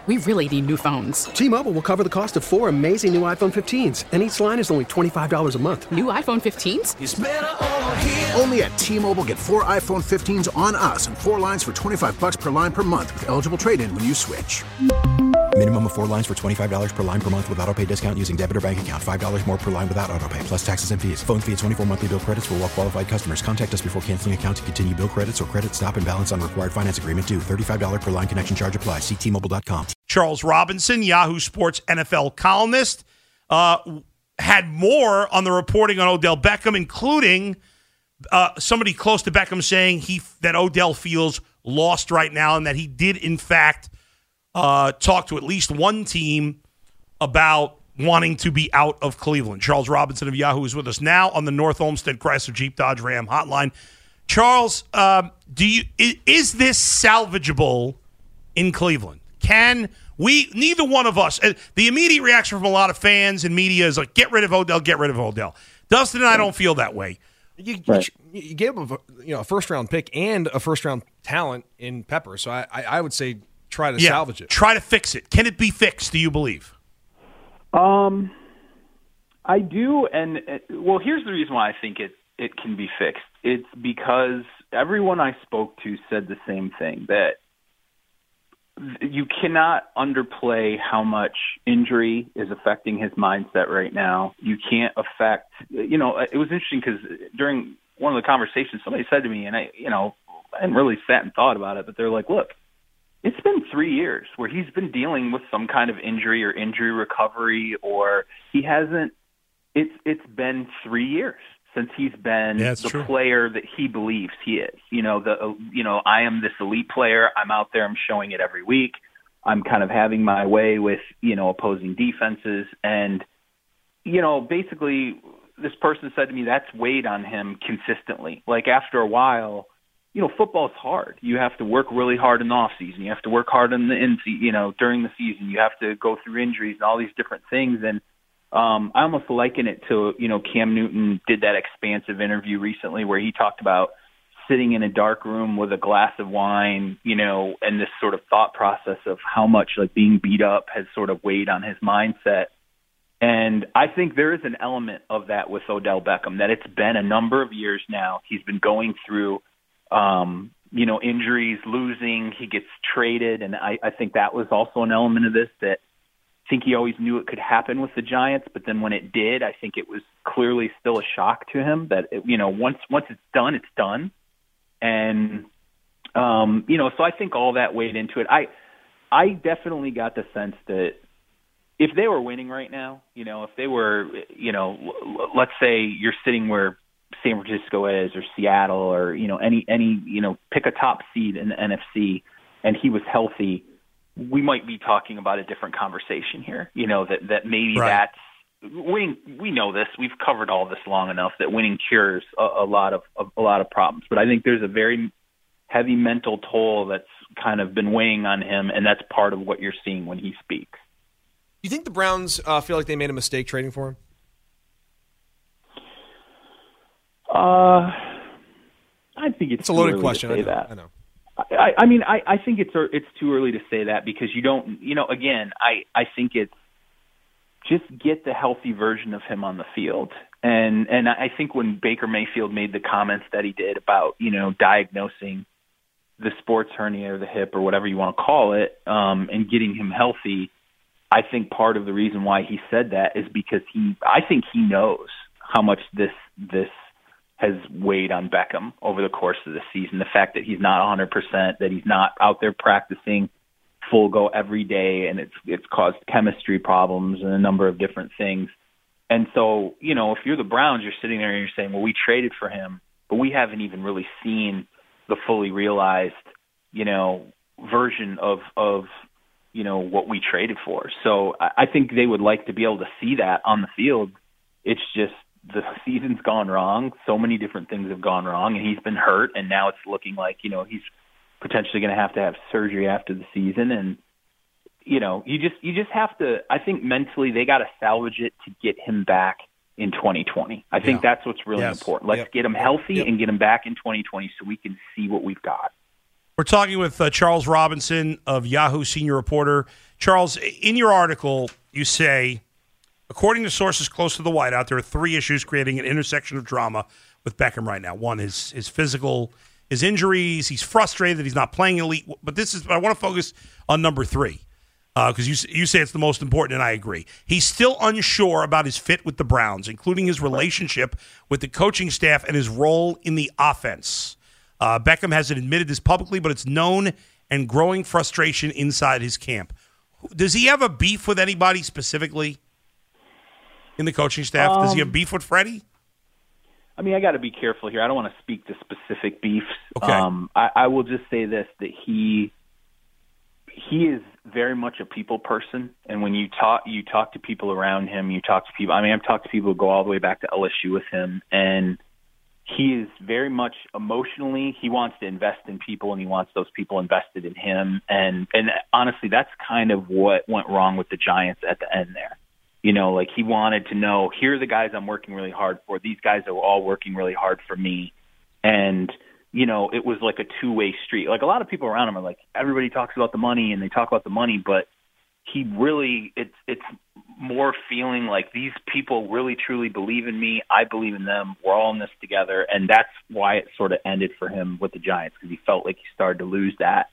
We really need new phones. T-Mobile will cover the cost of 4 amazing new iPhone 15s, and each line is only $25 a month. New iPhone 15s? It's better over here. Only at T-Mobile, get 4 iPhone 15s on us and 4 lines for $25 per line per month with eligible trade-in when you switch. Minimum of 4 lines for $25 per line per month with autopay discount using debit or bank account. $5 more per line without autopay, plus taxes and fees. Phone fee at 24 monthly bill credits for well-qualified customers. Contact us before canceling account to continue bill credits or credit stop and balance on required finance agreement due. $35 per line connection charge applies. See T-Mobile.com. Charles Robinson, Yahoo Sports NFL columnist, had more on the reporting on Odell Beckham, including somebody close to Beckham saying that Odell feels lost right now and that he did, in fact, talk to at least one team about wanting to be out of Cleveland. Charles Robinson of Yahoo is with us now on the North Olmsted Chrysler Jeep Dodge Ram hotline. Charles, is this salvageable in Cleveland? Can we, neither one of us, the immediate reaction from a lot of fans and media is like, get rid of Odell, get rid of Odell. Dustin and I don't feel that way. You gave him a first-round pick and a first-round talent in Pepper, so I would say try to salvage it. Try to fix it. Can it be fixed, do you believe? I do, and well, here's the reason why I think it can be fixed. It's because everyone I spoke to said the same thing, that you cannot underplay how much injury is affecting his mindset right now. You can't affect, it was interesting because during one of the conversations, somebody said to me, and I hadn't really sat and thought about it, but they're like, look, it's been 3 years where he's been dealing with some kind of injury or injury recovery, or he hasn't, it's been 3 years since he's been the player that he believes he is. I am this elite player. I'm out there. I'm showing it every week. I'm kind of having my way with, opposing defenses. And, basically this person said to me that's weighed on him consistently. Like after a while, football's hard. You have to work really hard in the off season. You have to work hard in the during the season. You have to go through injuries and all these different things. And I almost liken it to, Cam Newton did that expansive interview recently where he talked about sitting in a dark room with a glass of wine, and this sort of thought process of how much like being beat up has sort of weighed on his mindset. And I think there is an element of that with Odell Beckham, that it's been a number of years now. He's been going through, injuries, losing, he gets traded. And I think that was also an element of this, that I think he always knew it could happen with the Giants, but then when it did, I think it was clearly still a shock to him that, once it's done, it's done. And, so I think all that weighed into it. I definitely got the sense that if they were winning right now, if they were, let's say you're sitting where San Francisco is or Seattle or, any pick a top seed in the NFC and he was healthy, we might be talking about a different conversation here, that maybe that's winning. We know this, we've covered all this long enough, that winning cures a lot of problems. But I think there's a very heavy mental toll that's kind of been weighing on him. And that's part of what you're seeing when he speaks. Do you think the Browns feel like they made a mistake trading for him? I think it's a loaded too question. To say that. I know. I think it's too early to say that because you don't, again, I think it's just get the healthy version of him on the field. And I think when Baker Mayfield made the comments that he did about, diagnosing the sports hernia or the hip or whatever you want to call it, and getting him healthy, I think part of the reason why he said that is because I think he knows how much this has weighed on Beckham over the course of the season. The fact that he's not 100%, that he's not out there practicing full go every day, and it's caused chemistry problems and a number of different things. And so, if you're the Browns, you're sitting there and you're saying, well, we traded for him, but we haven't even really seen the fully realized, version of what we traded for. So I think they would like to be able to see that on the field. It's just, the season's gone wrong. So many different things have gone wrong, and he's been hurt, and now it's looking like, he's potentially going to have surgery after the season. And, you just have to, I think mentally they got to salvage it to get him back in 2020. I think that's what's really important. Let's get him healthy and get him back in 2020 so we can see what we've got. We're talking with Charles Robinson of Yahoo senior reporter. Charles, in your article, you say, according to sources close to the whiteout, there are 3 issues creating an intersection of drama with Beckham right now. One is his physical, his injuries. He's frustrated that he's not playing elite. But I want to focus on number 3 because you say it's the most important, and I agree. He's still unsure about his fit with the Browns, including his relationship with the coaching staff and his role in the offense. Beckham hasn't admitted this publicly, but it's known and growing frustration inside his camp. Does he have a beef with anybody specifically in the coaching staff? Does he have beef with Freddie? I mean, I got to be careful here. I don't want to speak to specific beefs. Okay. I will just say this, that he is very much a people person. And when you talk to people around him, I've talked to people who go all the way back to LSU with him, and he is very much emotionally, he wants to invest in people, and he wants those people invested in him. And honestly, that's kind of what went wrong with the Giants at the end there. You know, like he wanted to know, here are the guys I'm working really hard for. These guys are all working really hard for me. And, you know, it was like a two-way street. Like a lot of people around him are like, everybody talks about the money and they talk about the money, but he really, it's more feeling like these people really truly believe in me. I believe in them. We're all in this together. And that's why it sort of ended for him with the Giants, because he felt like he started to lose that.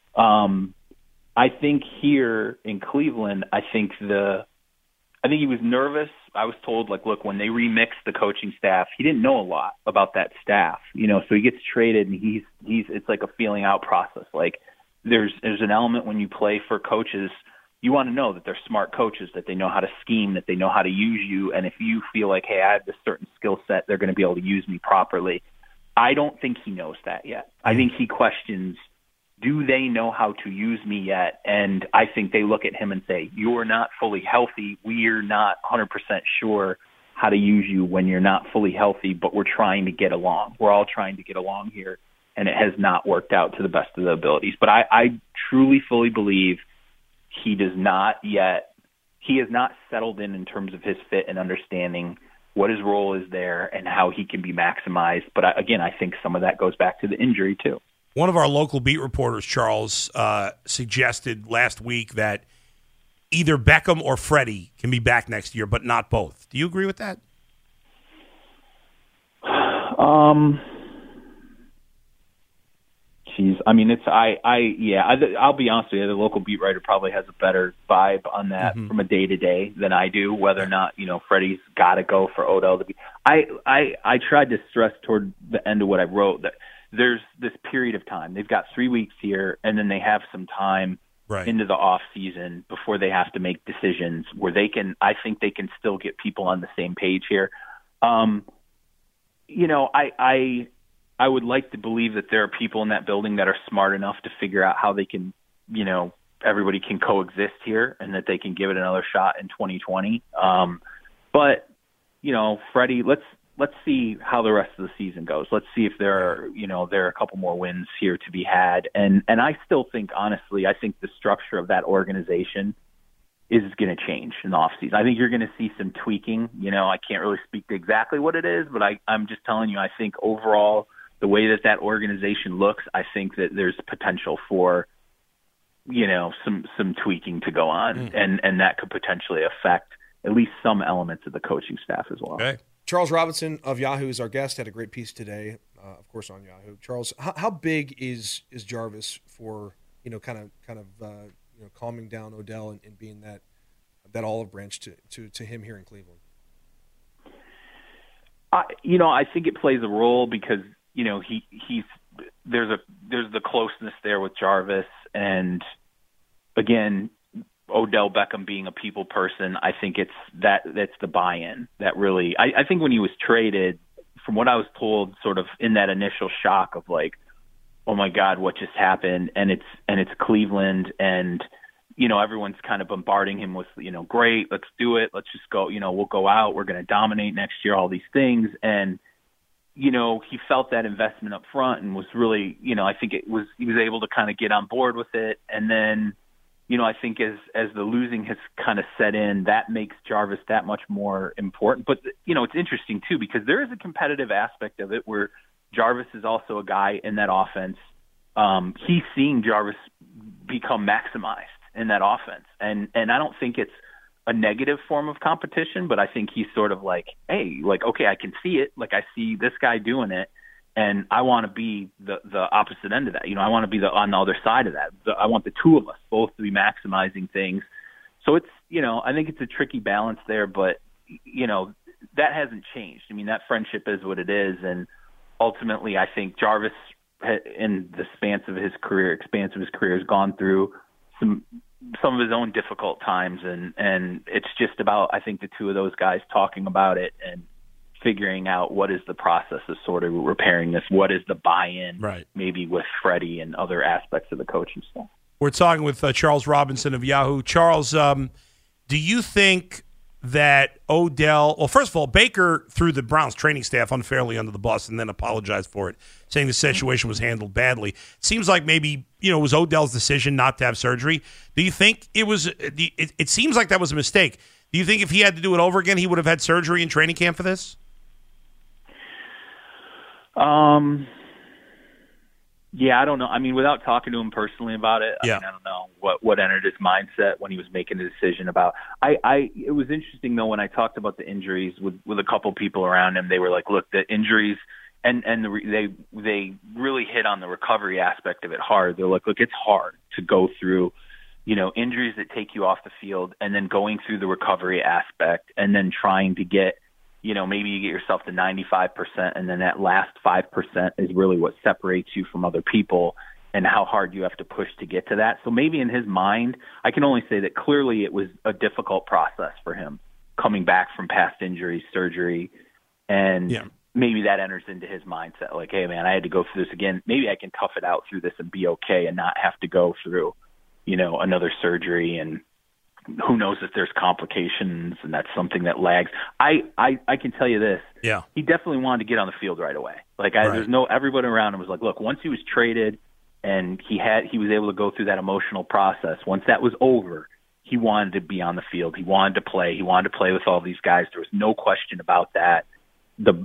I think here in Cleveland, I think he was nervous. I was told, like, look, when they remixed the coaching staff, he didn't know a lot about that staff, you know, so he gets traded and he's it's like a feeling out process. Like there's an element when you play for coaches, you want to know that they're smart coaches, that they know how to scheme, that they know how to use you. And if you feel like, hey, I have this certain skill set, they're going to be able to use me properly. I don't think he knows that yet. I think he questions, do they know how to use me yet? And I think they look at him and say, you're not fully healthy. We're not 100% sure how to use you when you're not fully healthy, but we're trying to get along. We're all trying to get along here, and it has not worked out to the best of the abilities. But I truly, fully believe he has not settled in terms of his fit and understanding what his role is there and how he can be maximized. But again, I think some of that goes back to the injury too. One of our local beat reporters, Charles, suggested last week that either Beckham or Freddie can be back next year, but not both. Do you agree with that? I mean, I'll be honest with you. The local beat writer probably has a better vibe on that from a day to day than I do. Whether or not, you know, Freddie's got to go for Odell to be. I tried to stress toward the end of what I wrote that there's this period of time. They've got 3 weeks here, and then they have some time into the off season before they have to make decisions where they can. I think they can still get people on the same page here. You know, I would like to believe that there are people in that building that are smart enough to figure out how they can, you know, everybody can coexist here and that they can give it another shot in 2020. But, you know, Freddie, let's see how the rest of the season goes. Let's see if there are a couple more wins here to be had. And I still think, honestly, I think the structure of that organization is going to change in the offseason. I think you're going to see some tweaking. You know, I can't really speak to exactly what it is, but I'm just telling you, I think overall, the way that organization looks, I think that there's potential for, you know, some tweaking to go on, and that could potentially affect at least some elements of the coaching staff as well. Okay. Charles Robinson of Yahoo is our guest. Had a great piece today, of course, on Yahoo. Charles, how big is Jarvis for, you know, kind of calming down Odell and being that olive branch to him here in Cleveland? I think it plays a role because, you know, there's the closeness there with Jarvis, and again, Odell Beckham being a people person, I think that's the buy-in that really. I think when he was traded, from what I was told, sort of in that initial shock of like, oh my God, what just happened? And it's Cleveland, and you know, everyone's kind of bombarding him with, you know, great, let's do it, let's just go, you know, we'll go out, we're going to dominate next year, all these things, and you know, he felt that investment up front and was really, you know, I think he was able to kind of get on board with it. And then, you know, I think as the losing has kind of set in, that makes Jarvis that much more important. But, you know, it's interesting too, because there is a competitive aspect of it where Jarvis is also a guy in that offense he's seeing Jarvis become maximized in that offense. And I don't think it's a negative form of competition, but I think he's sort of like, hey, like, okay, I can see it. Like, I see this guy doing it, and I want to be the opposite end of that. I want to be on the other side of that. I want the two of us both to be maximizing things. So it's, I think it's a tricky balance there, but, that hasn't changed. I mean, that friendship is what it is, and ultimately I think Jarvis, in the expanse of his career, has gone through some of his own difficult times, and it's just about, I think, the two of those guys talking about it and figuring out what is the process of sort of repairing this, what is the buy-in, right, maybe with Freddie and other aspects of the coaching staff. We're talking with Charles Robinson of Yahoo. Charles, do you think that Odell, well, first of all, Baker threw the Browns training staff unfairly under the bus and then apologized for it, saying the situation was handled badly. It seems like maybe, it was Odell's decision not to have surgery. Do you think it was, it seems like that was a mistake. Do you think if he had to do it over again, he would have had surgery in training camp for this? Yeah, I don't know. I mean, without talking to him personally about it, I don't know what entered his mindset when he was making the decision about. It was interesting though when I talked about the injuries with a couple people around him. They were like, "Look, the injuries," and they really hit on the recovery aspect of it hard. They're like, "Look, it's hard to go through, injuries that take you off the field, and then going through the recovery aspect, and then trying to get." Maybe you get yourself to 95%, and then that last 5% is really what separates you from other people and how hard you have to push to get to that. So maybe in his mind, I can only say that clearly it was a difficult process for him coming back from past injuries, surgery, and maybe that enters into his mindset. Like, hey, man, I had to go through this again. Maybe I can tough it out through this and be okay and not have to go through, another surgery, and who knows if there's complications, and that's something that lags. I can tell you this. Yeah. He definitely wanted to get on the field right away. There's everybody around him was like, look, once he was traded and he was able to go through that emotional process, once that was over, he wanted to be on the field. He wanted to play. He wanted to play with all these guys. There was no question about that. The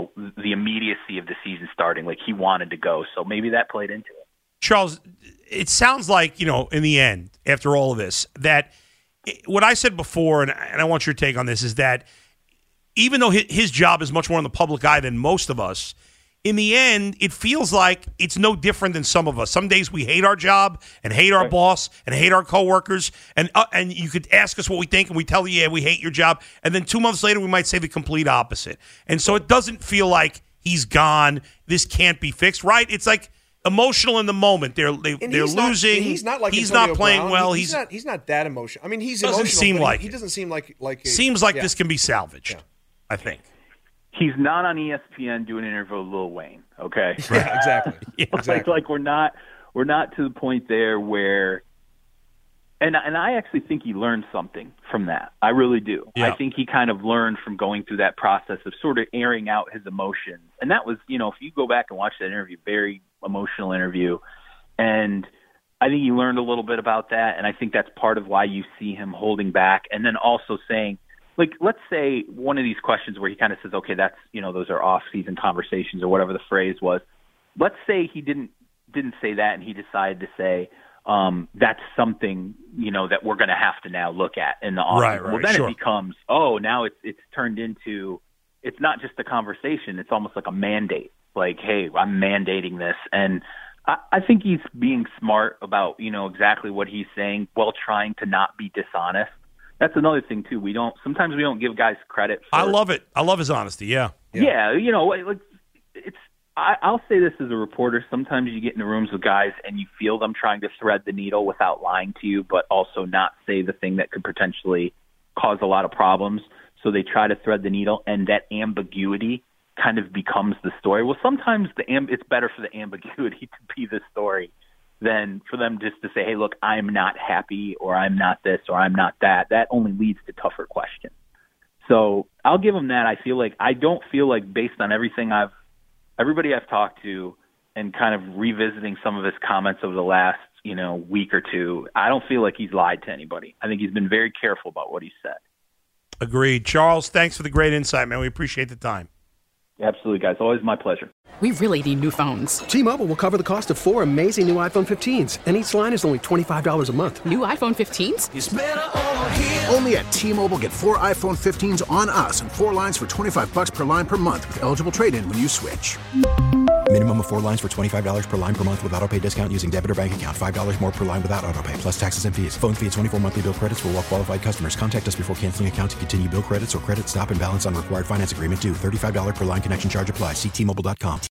immediacy of the season starting, like he wanted to go. So maybe that played into it. Charles, it sounds like, in the end, after all of this, that what I said before, and I want your take on this, is that even though his job is much more in the public eye than most of us, in the end, it feels like it's no different than some of us. Some days we hate our job and hate our boss and hate our coworkers, and you could ask us what we think, and we tell you, yeah, we hate your job, and then 2 months later we might say the complete opposite. And so it doesn't feel like he's gone, this can't be fixed, right? It's like emotional in the moment. They're losing. He's not like he's Antonio not playing Brown. well. He's not that emotional. I mean, he's doesn't emotional. Seem but like he doesn't seem like seems like this can be salvaged. Yeah. I think he's not on ESPN doing an interview with Lil Wayne. Okay, yeah, exactly. Exactly. Like we're not to the point there where. And I actually think he learned something from that. I really do. Yeah. I think he kind of learned from going through that process of sort of airing out his emotions. And that was, if you go back and watch that interview, very emotional interview. And I think he learned a little bit about that. And I think that's part of why you see him holding back. And then also saying, like, let's say one of these questions where he kind of says, okay, that's, those are off-season conversations or whatever the phrase was. Let's say he didn't say that and he decided to say, that's something, that we're going to have to now look at in the offseason. Right, well, then sure. It becomes, now it's turned into, it's not just a conversation. It's almost like a mandate. Like, hey, I'm mandating this. And I think he's being smart about, exactly what he's saying while trying to not be dishonest. That's another thing too. Sometimes we don't give guys credit for. I love it. I love his honesty. Yeah. Yeah. I'll say this as a reporter. Sometimes you get into rooms with guys and you feel them trying to thread the needle without lying to you, but also not say the thing that could potentially cause a lot of problems. So they try to thread the needle, and that ambiguity kind of becomes the story. Well, sometimes it's better for the ambiguity to be the story than for them just to say, hey, look, I'm not happy, or I'm not this, or I'm not that. That only leads to tougher questions. So I'll give him that. I don't feel like based on everybody I've talked to and kind of revisiting some of his comments over the last, week or two, I don't feel like he's lied to anybody. I think he's been very careful about what he said. Agreed. Charles, thanks for the great insight, man. We appreciate the time. Absolutely, guys. Always my pleasure. We really need new phones. T-Mobile will cover the cost of 4 amazing new iPhone 15s, and each line is only $25 a month. New iPhone 15s? It's better over here. Only at T-Mobile, get 4 iPhone 15s on us and 4 lines for $25 per line per month with eligible trade-in when you switch. Minimum of 4 lines for $25 per line per month with autopay discount using debit or bank account. $5 more per line without autopay, plus taxes and fees. Phone fee at 24 monthly bill credits for well-qualified customers. Contact us before canceling account to continue bill credits or credit stop and balance on required finance agreement due. $35 per line connection charge applies. See T-Mobile.com.